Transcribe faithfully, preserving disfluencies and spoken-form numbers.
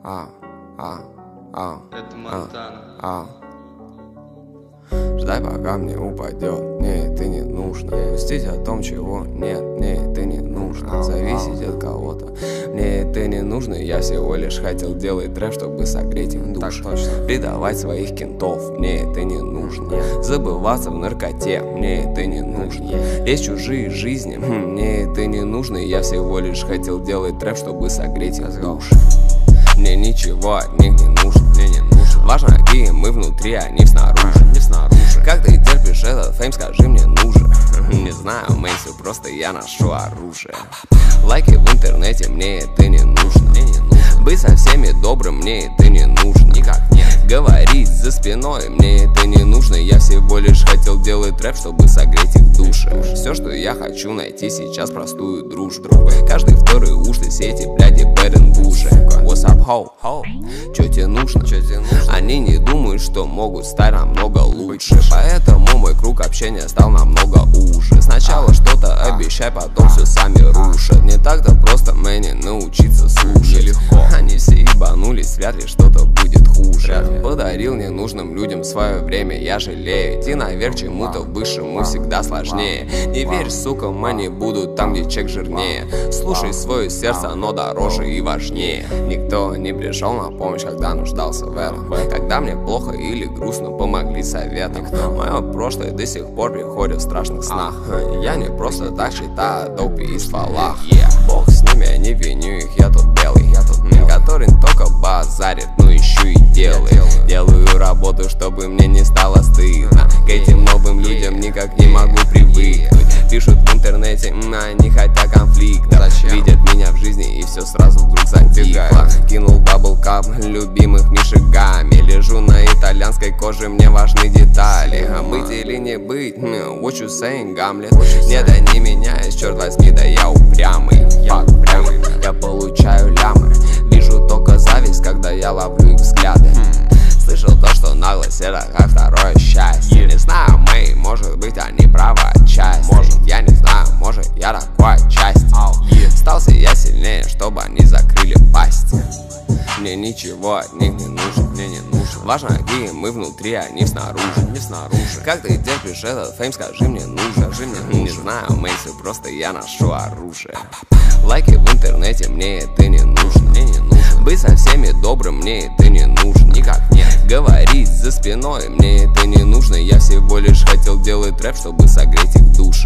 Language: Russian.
а, а, а, Это Монтана. а. Ждай, пока мне упадет, мне это не нужно. Пустить о том, чего нет, мне это не нужно. Зависеть от кого-то, мне это не нужно. Я всего лишь хотел делать трэп, чтобы согреть им душу. Предавать своих кентов, мне это не нужно. Забываться в наркоте, мне это не нужно. Лезть в чужие жизни, мне это не нужно. Я всего лишь хотел делать трэп, чтобы согреть их души. Мне ничего от них не нужно, мне не нужно. Важно, какие мы внутри, а не снаружи, не снаружи. Как ты терпишь этот фейм, скажи мне, нужен? Не знаю, Мэнси, просто я ношу оружие. Лайки в интернете, мне это не нужно, мне не нужно. Быть со всеми добрым, мне это не нужно, никак нет. Говорить за спиной, мне это не нужно. Я всего лишь хотел делать трэп, чтобы согреть их души. Все, что я хочу найти сейчас, простую дружбу. Каждый второй уж ты все эти бляди бэренбуши. What's up, ho? ho? Чё тебе нужно? Чё тебе нужно? Они не думают, что могут стать намного лучше. Поэтому мой круг общения стал намного уже. Сначала что-то обещай, потом все сами рушат. Не так-то просто мне научиться слушать. Легко. Они все ебанулись, вряд ли что-то будет хуже. Подарил ненужным людям свое время, я жалею. Идти наверх чему-то высшему всегда сложнее. Не верь, сука, они будут там, где чек жирнее. Слушай свое сердце, оно дороже и важнее. Никто не пришел на помощь, когда нуждался в этом. Когда мне плохо или грустно, помогли советом. Мое прошлое до сих пор приходит в страшных снах. Я не просто так читаю допи и стволах. Бог с ними, я не виню их, я тут белый, я тут который не только базарит, но еще и делает. Делаю работу, чтобы мне не стало стыдно. К этим новым людям никак не могу привыкнуть. Пишут в интернете, они хотят конфликта. Видят меня в жизни и все сразу вдруг затихло. Кинул даблкап любимых мишигами. Лежу на итальянской коже, мне важны детали. А быть или не быть, what you saying, Гамлет? Нет, да не меняюсь, черт возьми, да я упрямый. Фак, прямый, я получаю лямы. Вижу только зависть, когда я ловлю их взгляды. Слышал то, что наглость это как второе счастье. Не знаю, Мэй, может быть они правы отчасти. Может, я не знаю, может я такой отчасти. Стался я сильнее, чтобы они закрыли пасти. Мне ничего от них не нужно, мне не нужно. Важно, какие мы внутри, а не снаружи, не снаружи. Как ты терпишь этот фейм, скажи мне, нужно, скажи мне, нужно. Не знаю, Мэнси, просто я ношу оружие. Лайки в интернете, мне это не нужно, мне не нужно. Быть со всеми добрым, мне это не нужно, никак нет. Говорить за спиной, мне это не нужно. Я всего лишь хотел делать трэп, чтобы согреть их души.